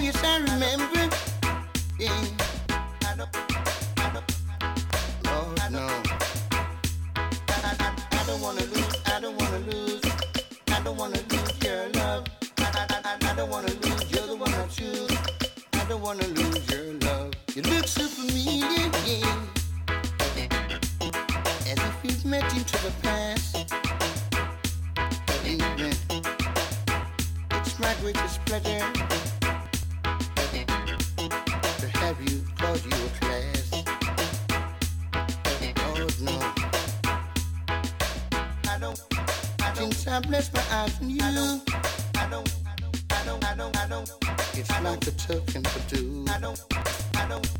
yes, I remember. Yeah. Oh, no. I don't wanna lose, I don't wanna lose. I don't wanna lose your love. I don't wanna lose, you're the one I choose. I don't wanna lose your love. You look so familiar, yeah. As if you've met into the past. Amen. It's my greatest pleasure to have you cause you a class. Oh no. Since I bless my eyes on you, it's like a token for two.